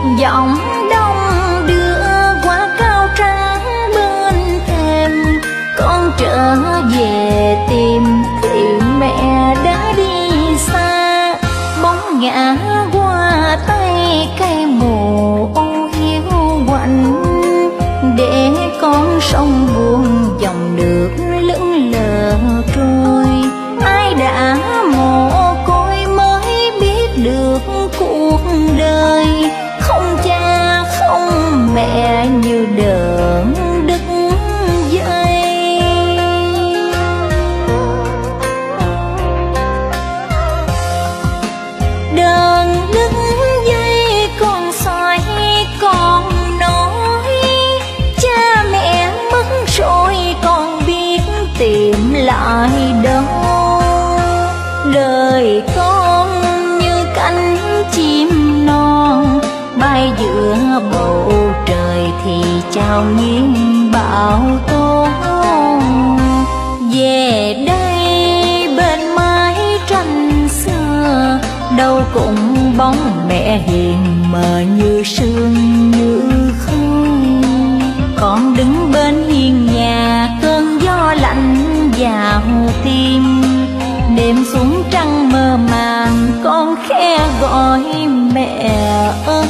Giọng đông đưa qua cao trắng bên thềm, con trở về tìm thì mẹ đã đi xa. Bóng ngã qua tay cây mồ hiu quạnh, để con sông buồn dòng nước lững lờ trôi. Ai đã mồ côi mới biết được cuộc đời, không cha không mẹ như đờn đứt dây. Đờn đứt dây con soi con nói, cha mẹ mất rồi con biết tìm lại đâu. Đời con như cánh chim non bay giữa bầu trời thì chào nhiên bão tố. Về đây bên mái tranh xưa, đâu cũng bóng mẹ hiền mờ như sương như khói. Con đứng bên hiên nhà, cơn gió lạnh vào tim. Đêm xuống trăng mơ màng, con khẽ gọi mẹ ơi.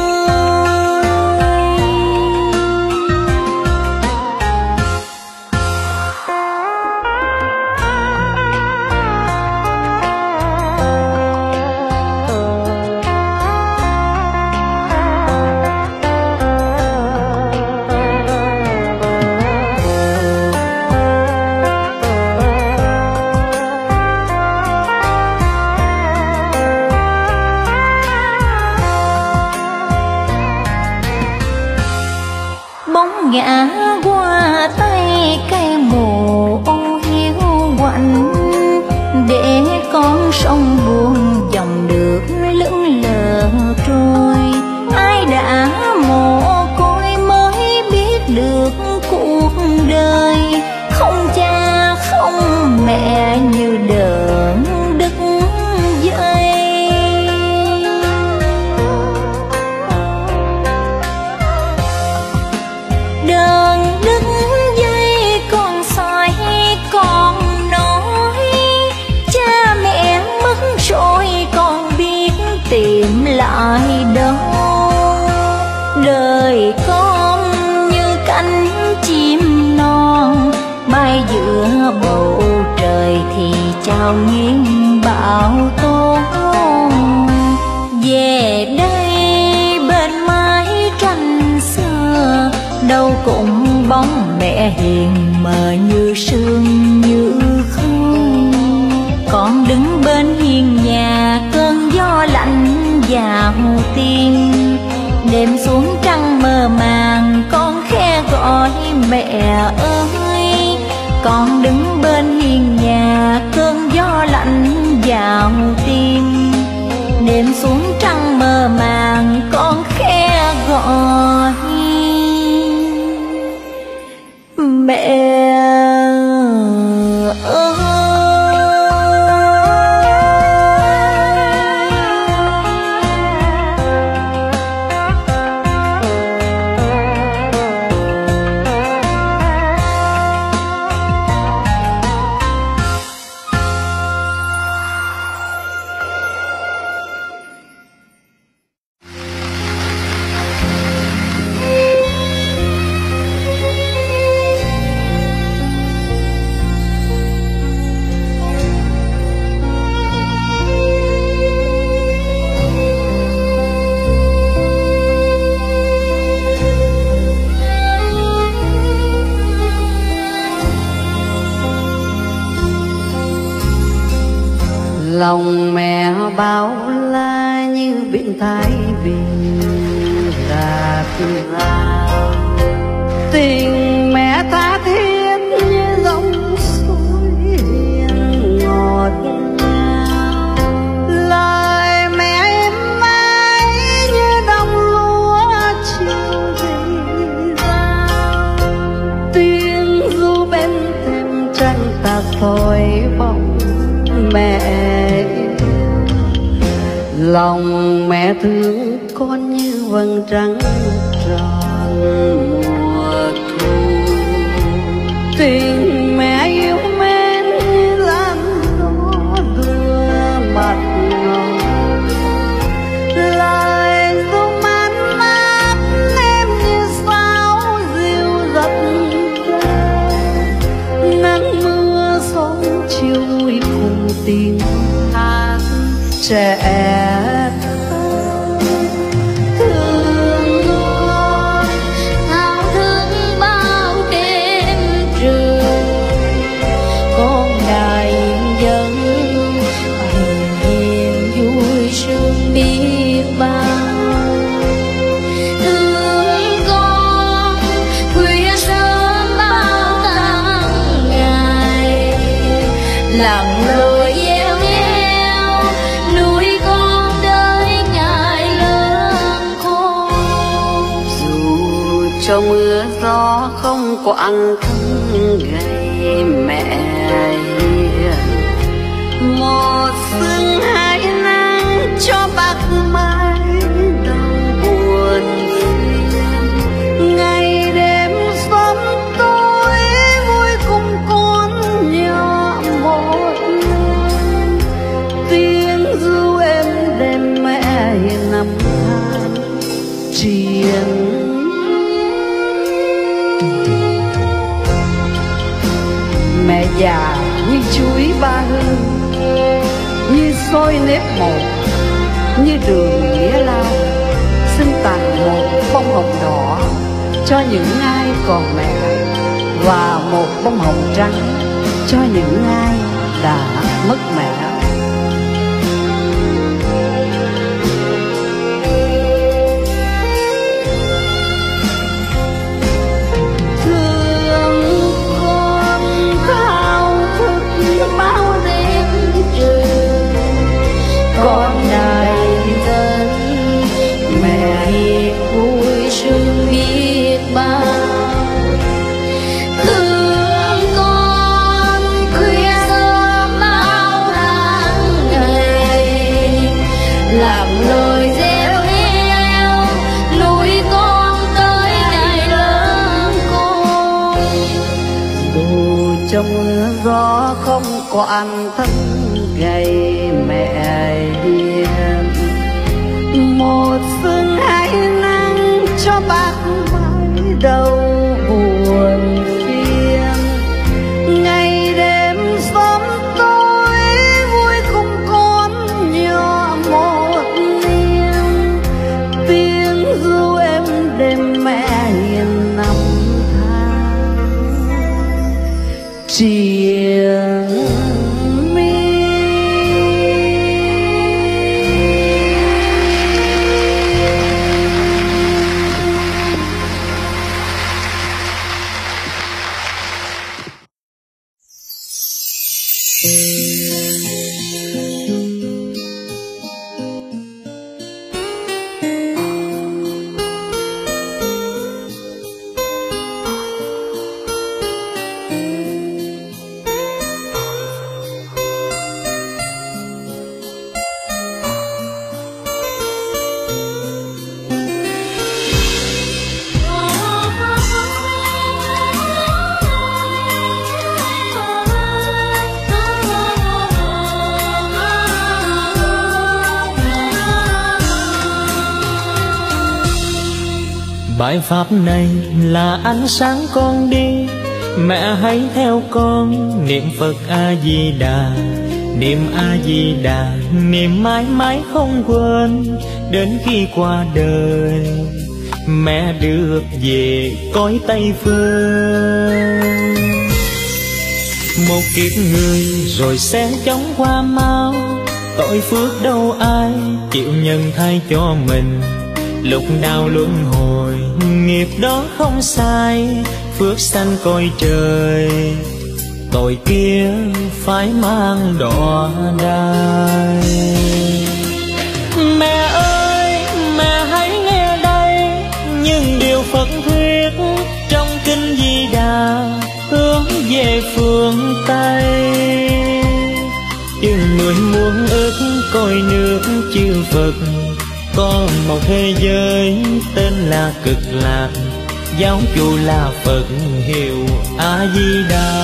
Bóng ngã qua tay cây mồ hiu quạnh, để con sông buồn dòng nước lững lờ trôi. Ai đã mồ côi mới biết được cuộc đời, không cha không mẹ như đờn đứt dây. Đờn đứt dây con soi con nói, cha mẹ mất rồi con biết tìm lại đâu. Đời con như cánh chim non bay giữa bầu trời thì chào nhiên bão tố. Về đây bên mái tranh xưa, đâu cũng bóng mẹ hiền mờ như sương như khói. Con đứng bên hiên nhà, cơn gió lạnh vào tim. Đêm xuống trăng mơ màng, con khẽ gọi mẹ ơi. Con đứng bên hiên nhà, cơn gió lạnh vào tim. Đêm xuống trăng mơ màng, con khẽ gọi mẹ ơi. Lòng mẹ bao la như biển Thái Bình là ra. Tình mẹ tha thiết như dòng suối hiền ngọt ngào. Lời mẹ êm ái như đồng lúa chiều rì rào. Tiếng ru bên thềm tranh tạc thổi bóng mẹ. Lòng mẹ thương con như vầng trăng tròn mùa thu. Tình mẹ yêu mến làm gió đưa mặt ngọc, lời ru mát mát em như sao dịu dặt. Nắng mưa gió chiều vui cùng tiếng hát trẻ thương ngọt, thao thức bao đêm trường. Con đài dân hiền vui sướng biết bao. Thương con khuya sớm bao tháng ngày, lặng lội gieo neo nuôi con đời ngày lớn khôn. dù cho mưa gió không quặn thân gầy mẹ hiền, một sương hai nắng cho bạc mái đau buồn phiền. Ngày đêm xóm tối vui cùng con nhỏ một lần, tiếng ru êm đêm mẹ nằm than triền. Mẹ già như chuối ba hương, như xôi nếp một, như đường nghĩa lao, xin tặng một bông hồng đỏ cho những ai còn mẹ, và một bông hồng trắng cho những ai đã mất mẹ. Bao đêm trường con đài dân mẹ hiền vui sướng biết bao. Thương con khuya sớm bao tháng ngày, làm lời gieo neo nuôi con tới ngày lớn khôn. Dù cho mưa gió không quặn thân gầy mẹ hiền, một sương hai nắng cho bác mái đầu buồn phiền. Ngày đêm xóm tối vui cùng con nhỏ một niềm, tiếng ru êm đêm mẹ hiền năm tháng triền. Bài pháp này là ánh sáng con đi, mẹ hãy theo con niệm Phật A Di Đà, niệm A Di Đà, niệm mãi mãi không quên, đến khi qua đời mẹ được về cõi Tây Phương. Một kiếp người rồi sẽ chóng qua mau, tội phước đâu ai chịu nhân thay cho mình. Lúc đau luân hồi nghiệp đó không sai, phước sanh coi trời, tội kia phải mang đọa đài. Mẹ ơi, mẹ hãy nghe đây những điều Phật thuyết trong kinh Di Đà hướng về phương Tây. Chương 10 muôn ức coi nước chư Phật Có một thế giới tên là Cực Lạc, giáo chủ là Phật hiệu A Di Đà.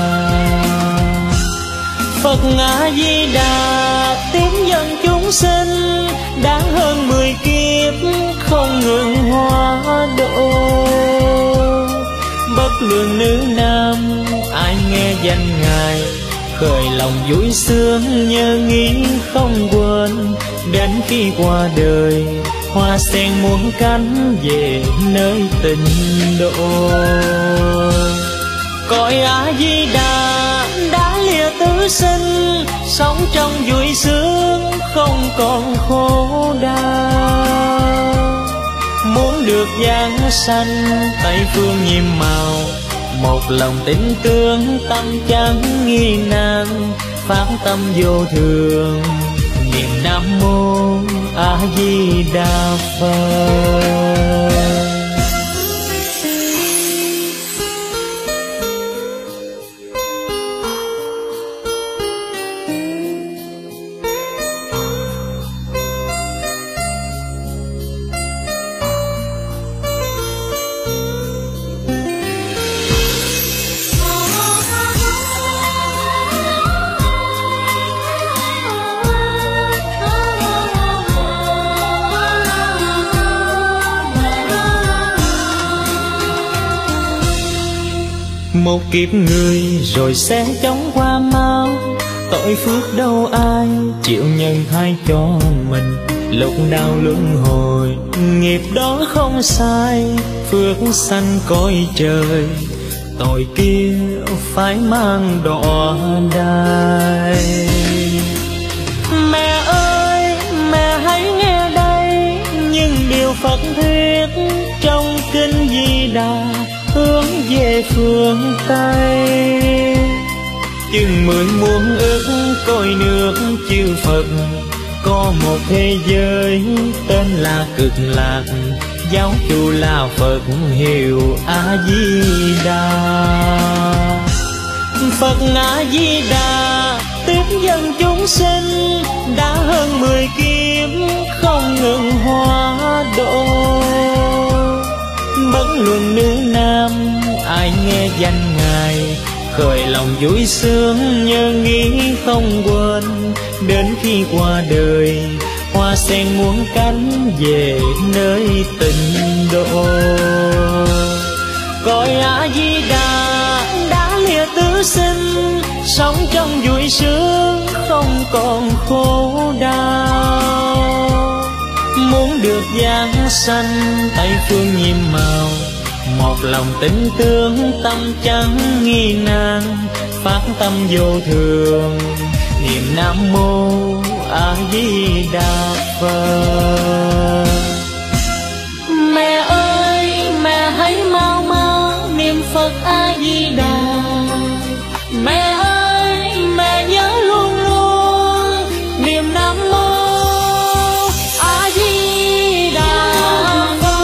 Phật A Di Đà tiếp dẫn chúng sinh, đã hơn 10 kiếp không ngừng hóa độ. Bất luận nữ nam, ai nghe danh Ngài khởi lòng vui sướng nhớ nghĩ không quên. Đến khi qua đời, hoa sen muôn cánh về nơi tịnh độ. Cõi A Di Đà đã lìa tử sinh, sống trong vui sướng không còn khổ đau. Muốn được giáng sanh Tây phương nhiệm màu, một lòng tín tương tâm chẳng nghi nan. Phát tâm vô thường niệm Nam Mô A Di Đà Phật. Một kiếp người rồi sẽ chóng qua mau, tội phước đâu ai chịu nhân thay cho mình. Lúc nào luân hồi nghiệp đó không sai, phước sanh cõi trời, tội kia phải mang đọa đài. Mẹ ơi mẹ hãy nghe đây những điều Phật thuyết trong kinh Di Đà hướng về phương Tây. Chừng 10 muôn ức cõi nước chư Phật, có một thế giới tên là Cực Lạc, giáo chủ là Phật hiệu A Di Đà. Phật A Di Đà tiếp dẫn chúng sinh, đã hơn 10 kiếp không ngừng hóa độ. Bất luận nữ nam, ai nghe danh Ngài khởi lòng vui sướng nhớ nghĩ không quên. Đến khi qua đời, hoa sen muôn cánh về nơi tịnh độ. Cõi A Di Đà đã lìa tử sinh, sống trong vui sướng không còn khổ đau. Muốn được giáng sanh Tây phương nhiệm màu, một lòng tín tương tâm chẳng nghi nan. Phát tâm vô thường niệm Nam Mô A Di Đà Phật. Mẹ ơi mẹ hãy mau mau niệm Phật A Di Đà. Mẹ ơi mẹ nhớ luôn luôn niệm Nam Mô A Di Đà Phật.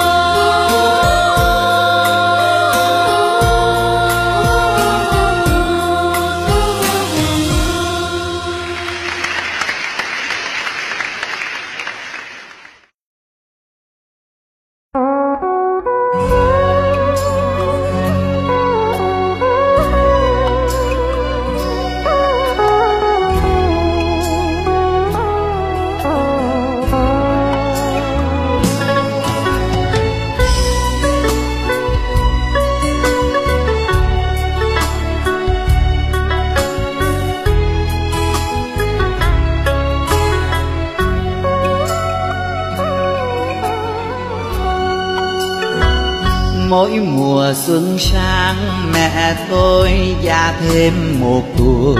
Mỗi mùa xuân sang mẹ tôi già thêm 1 tuổi.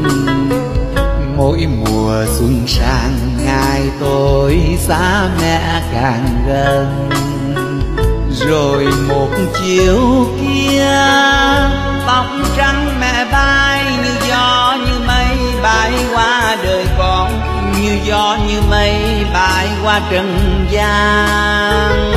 Mỗi mùa xuân sang ngày tôi xa mẹ càng gần. Rồi một chiều kia tóc trắng mẹ bay như gió như mây bay qua đời con, như gió như mây bay qua trần gian.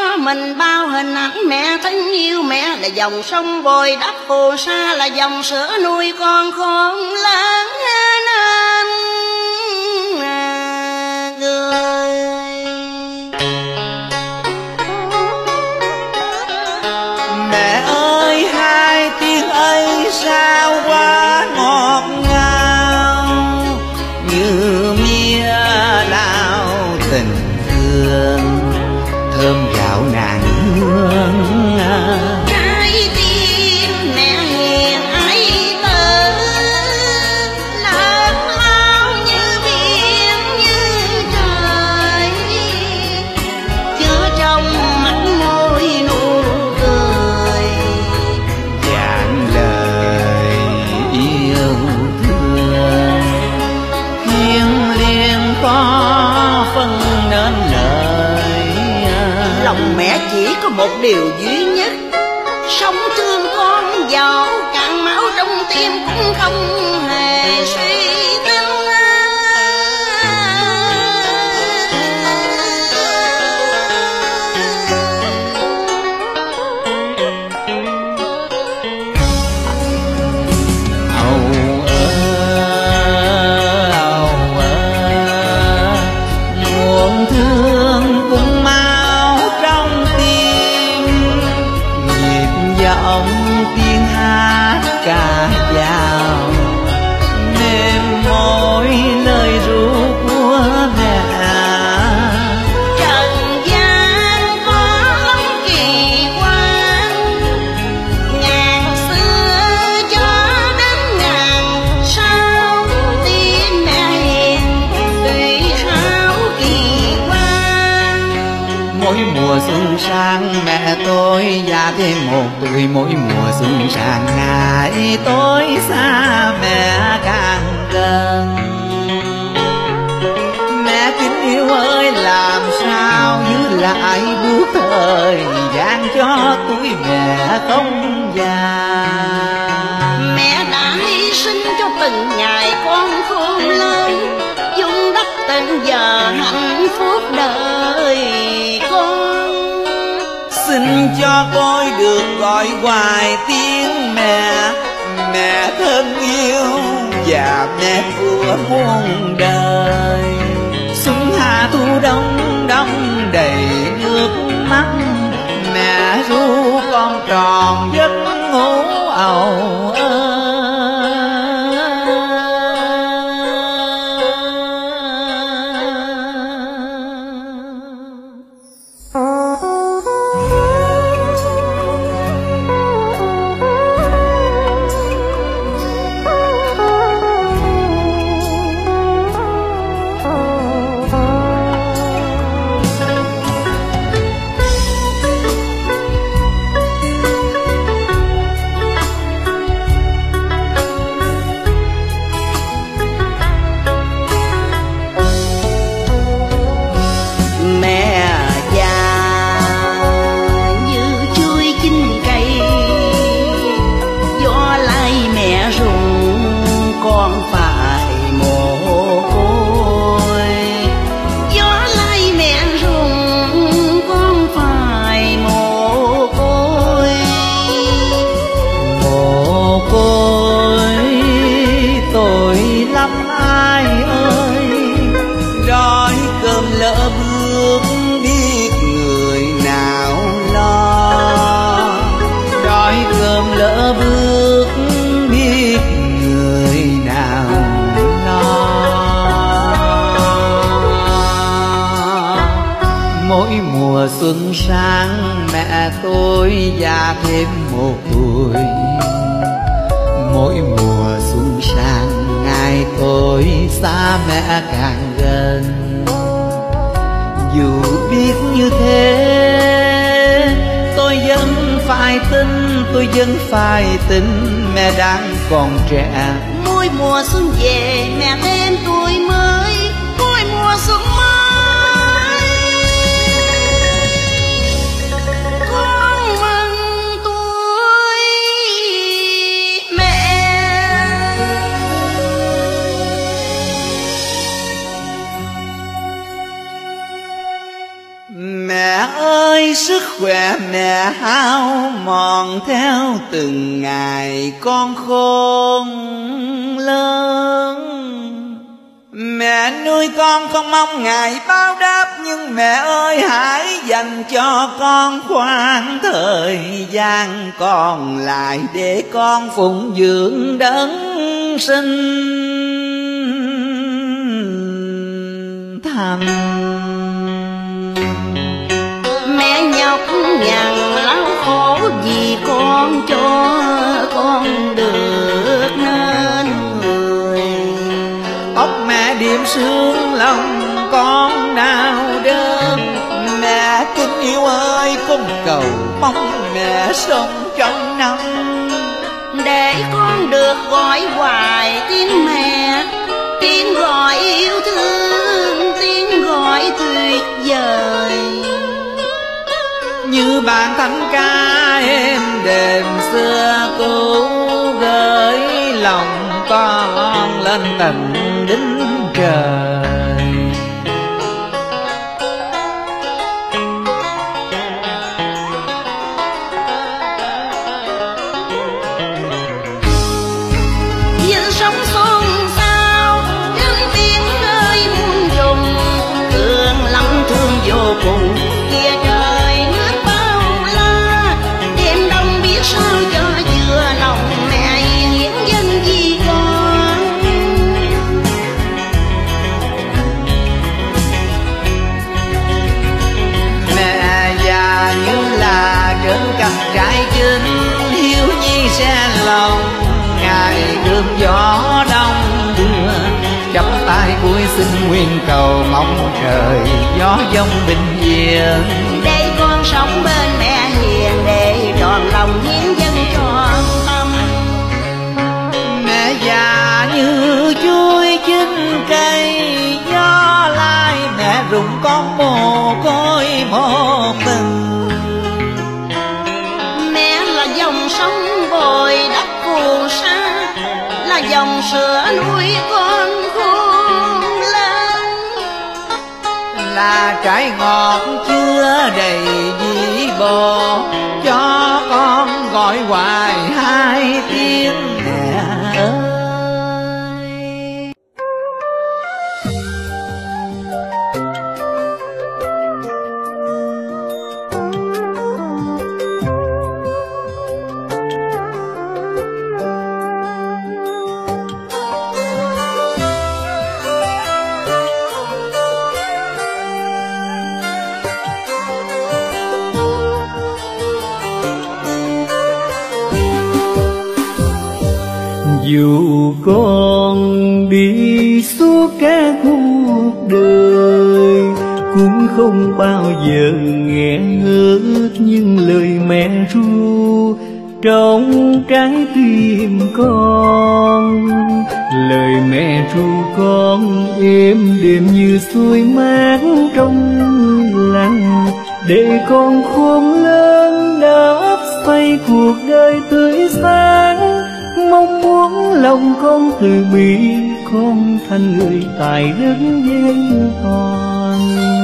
cho mình bao hình ảnh mẹ thân yêu. Mẹ là dòng sông bồi đắp phù sa, là dòng sữa nuôi con khôn lớn nên người. Mẹ ơi hai tiếng ấy sao quá ngọt ngào, như mía lao tình thương, thơm gạo nàng hương. Trái tim mẹ hiền ấy tử, lớn lao như biển như trời, chứa trong mắt môi nụ cười, Vạn lời yêu thương thiêng liêng có phân nên lời. lòng mẹ chỉ có một điều duy nhất, sống thương con giàu cạn máu trong tim cũng không hề suy tính. Nguồn thương cũng máu trong tim, nhịp giọng tiếng hát ca dao, mềm môi lời ru của mẹ. Trần gian có lắm kỳ quan, ngàn xưa cho đến ngàn sau, tim mẹ hiền tùy sao kỳ quan. Mỗi mùa xuân sang mẹ tôi già thêm một tuổi, mỗi mùa xuân sang ngày tôi xa mẹ càng gần. Mẹ kính yêu ơi làm sao giữ lại bước thời gian cho tuổi mẹ không già. Mẹ đã hy sinh cho từng ngày con khôn lớn, dung đắp từng giờ hạnh phúc đời con. Xin cho tôi được gọi hoài tiếng mẹ, mẹ thân yêu và mẹ của muôn đời. Xuân hạ thu đông đông đầy nước mắt, mẹ ru con tròn giấc ngủ âu ơ. Mùa xuân sang mẹ tôi già thêm một tuổi, mỗi mùa xuân sang ngày tôi xa mẹ càng gần. Dù biết như thế tôi vẫn phải tin, tôi vẫn phải tin mẹ đang còn trẻ. Mỗi mùa xuân về mẹ thêm tuổi mới, mỗi mùa xuân mới con mừng tuổi mẹ. Mẹ ơi sức khỏe mẹ hao mòn theo từng ngày con khôn lớn. Mẹ nuôi con không mong ngày báo đáp, nhưng mẹ ơi hãy dành cho con khoảng thời gian còn lại để con phụng dưỡng đấng sinh thành. Mẹ nhọc nhằn lao khổ vì con, cho con được nên người. Tóc mẹ điểm sương lòng con đau đớn. Mẹ kính yêu ơi con cầu mong mẹ sống trong năm, để con được gọi hoài tiếng mẹ, tiếng gọi yêu thương, tiếng gọi tuyệt vời. Như bản thánh ca êm đềm xưa cũ, gửi lòng con lên tận đỉnh trời. Dân sống xôn xao, những tiếng ơi muôn trùng, thương lắm thương vô cùng. Kia trời nước bao la, đêm đông biết sao cho vừa lòng mẹ hiến dân vì con. Mẹ già như là trên cành trái chín, hiếu nhi xe lòng ngày cơn gió đông đưa. Chắp tay cuối xin nguyện cầu mong trời gió giông bình yên, Để con sống bên mẹ hiền, để tròn lòng hiến dân trọn tâm. mẹ già như chuối chín cây, gió lai mẹ rụng con mồ côi một mình. Mẹ là dòng sông bồi đắp phù sa, là dòng sữa nuôi con khôn lớn. Là trái ngọt chưa đầy dĩ bò, cho con gọi hoài hai tiếng mẹ ơi. Dù con đi suốt cả cuộc đời, cũng không bao giờ nghe ngớt những lời mẹ ru trong trái tim con. Lời mẹ ru con êm đềm như suối mát trong lành, để con khôn lớn đắp xây cuộc đời tươi sáng. Mong muốn lòng con từ bi, con thành người tài đức vẹn toàn.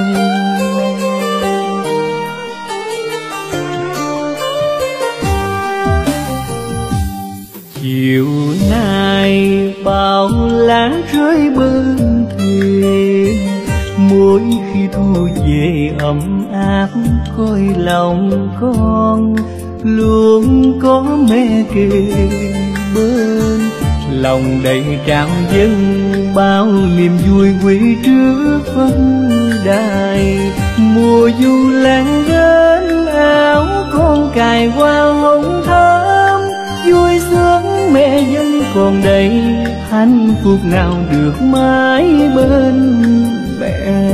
Chiều nay bao lá rơi bên thềm, mỗi khi thu về ấm áp cõi lòng con. Luôn có mẹ kề bên, lòng đầy tràn dâng bao niềm vui quý trước phân đài. Mùa du lãng đến áo con cài hoa hồng thơm, vui sướng mẹ vẫn còn đây, hạnh phúc nào được mãi bên mẹ.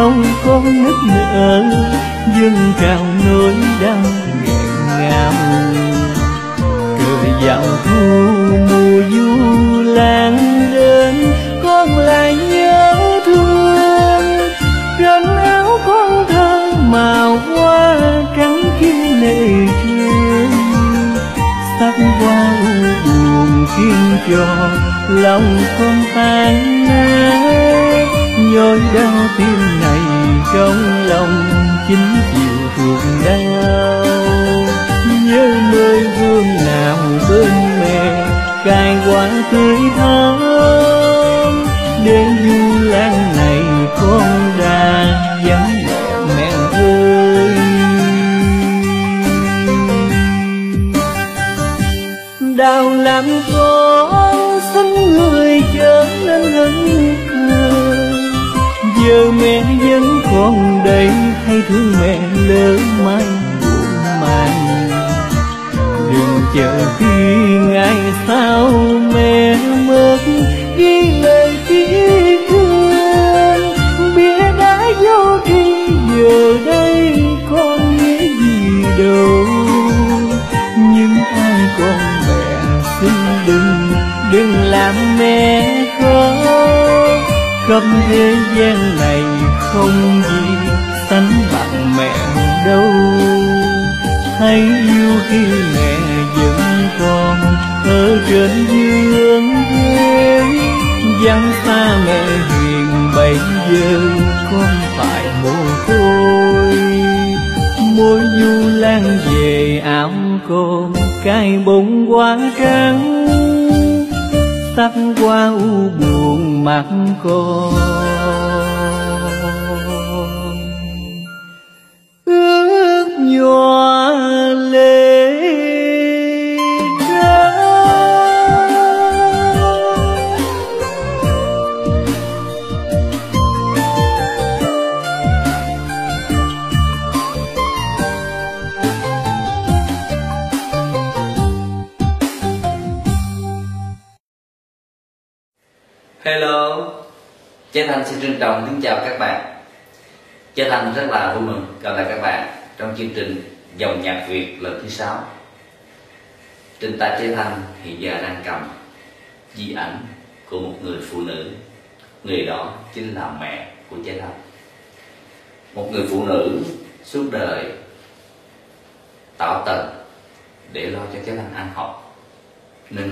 không con nức nở, dâng trào nỗi đau nghẹn ngào. Trời vào thu mùa du lan đến, con lại nhớ thương. Trên áo con thơ màu hoa trắng kia nề trường, sắc hoa buồn khiến cho lòng con tan nát. Nhói đau tim này trong lòng chính chịu thương đau. Nhớ nơi gương nào bên mẹ cài quả tươi thắm, đến du lan này con đã vắng mẹ ơi. Đau làm con xin người trở nên hững hờ, giờ mẹ vẫn còn đây, hay thương mẹ lỡ mai buồn màng. Đừng chờ khi ngày sau mẹ mất, ghi lời tiếc thương. Bia đá vô tri giờ đây con nghĩ gì đâu, nhưng ai con mẹ xin đừng làm mẹ khóc. Khắp thế gian này không gì sánh bằng mẹ đâu. Hãy yêu khi mẹ vẫn còn ở trên dương thế, vắng xa mẹ hiền bây giờ con phải mồ côi. Mỗi du lan về áo con cái bông hoa trắng, sắc hoa u buồn mắt con. Ước nhòa lệ trắng. Hello, Chế Thanh xin trân trọng kính chào các bạn. Chế Thanh rất là vui mừng gặp lại các bạn trong chương trình Dòng nhạc Việt lần thứ 6. Trên tay Chế Thanh hiện giờ đang cầm di ảnh của một người phụ nữ. Người đó chính là mẹ của Chế Thanh. Một người phụ nữ suốt đời tảo tần để lo cho Chế Thanh ăn học,